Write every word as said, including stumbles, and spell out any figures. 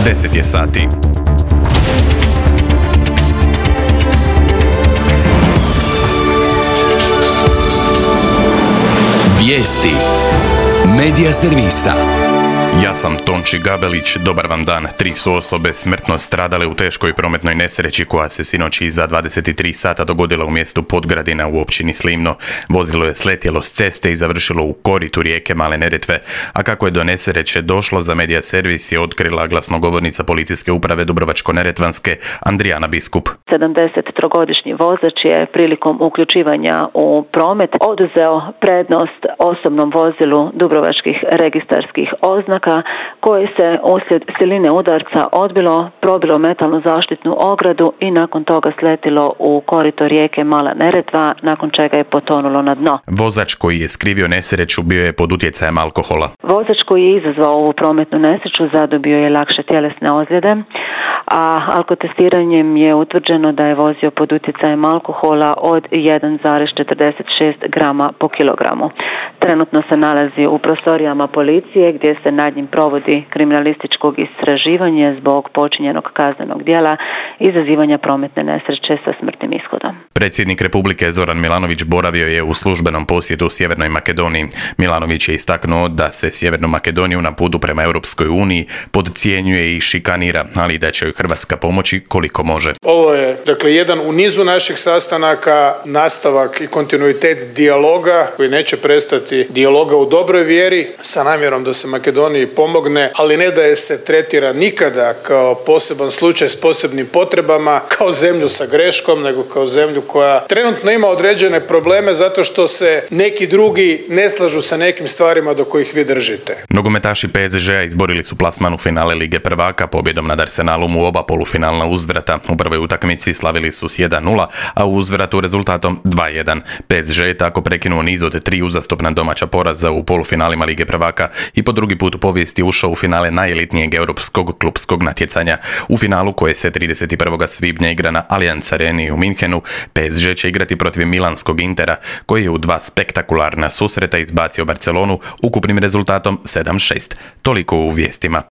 deset je sati. Vijesti Medija servisa. Ja sam Tonči Gabelić, dobar vam dan. Tri su osobe smrtno stradale u teškoj prometnoj nesreći koja se sinoć iza dvadeset tri sata dogodila u mjestu Podgradina u općini Slivno. Vozilo je sletjelo s ceste i završilo u koritu rijeke Male Neretve. A kako je do nesreće došlo, za Medija servis je glasnogovornica policijske uprave Dubrovačko-neretvanske Andrijana Biskup. sedamdesettrogodišnji vozač je prilikom uključivanja u promet oduzeo prednost osobnom vozilu dubrovačkih registarskih oznaka koje se uslijed siline udarca odbilo, probilo metalnu zaštitnu ogradu i nakon toga sletilo u korito rijeke Mala Neretva, nakon čega je potonulo na dno. Vozač koji je skrivio nesreću bio je pod utjecajem alkohola. Vozač koji je izazvao ovu prometnu nesreću zadobio je lakše tjelesne ozljede, a alkotestiranjem je utvrđeno da je vozio pod utjecajem alkohola od jedan zarez četrdeset šest grama po kilogramu. Trenutno se nalazi u prostorijama policije gdje se nad njim provodi kriminalističkog istraživanje zbog počinjenog kaznenog djela izazivanja prometne nesreće sa smrtnim ishodom. Predsjednik Republike Zoran Milanović boravio je u službenom posjetu Sjevernoj Makedoniji. Milanović je istaknuo da se Sjevernu Makedoniju na putu prema Europskoj uniji podcjenjuje i šikanira, ali da će joj Hrvatska pomoći koliko može. Ovo je dakle jedan u nizu naših sastanaka, nastavak i kontinuitet dijaloga koji neće prestati, dijaloga u dobroj vjeri sa namjerom da se Makedoniji pomogne, ali ne da je se tretira nikada kao poseban slučaj s posebnim potrebama, kao zemlju sa greškom, nego kao zemlju koja trenutno ima određene probleme zato što se neki drugi ne slažu sa nekim stvarima do kojih vi držite. Nogometaši P S Ž-a izborili su plasman u finale Lige prvaka pobjedom nad Arsenalom u oba polufinalna uzvrata. U prvoj utakmici slavili su s jedan nula, a u uzvratu rezultatom dva jedan. P S Ž je tako prekinuo niz od tri uzastopna domaća poraza u polufinalima Lige prvaka i po drugi put u povijesti ušao u finale najelitnijeg europskog klupskog natjecanja. U finalu koje se trideset prvog svibnja igra na Allianz Areni u Minhenu, P S Ž će igrati protiv milanskog Intera, koji je u dva spektakularna susreta izbacio Barcelonu ukupnim rezultatom sedam šest. Toliko u vijestima.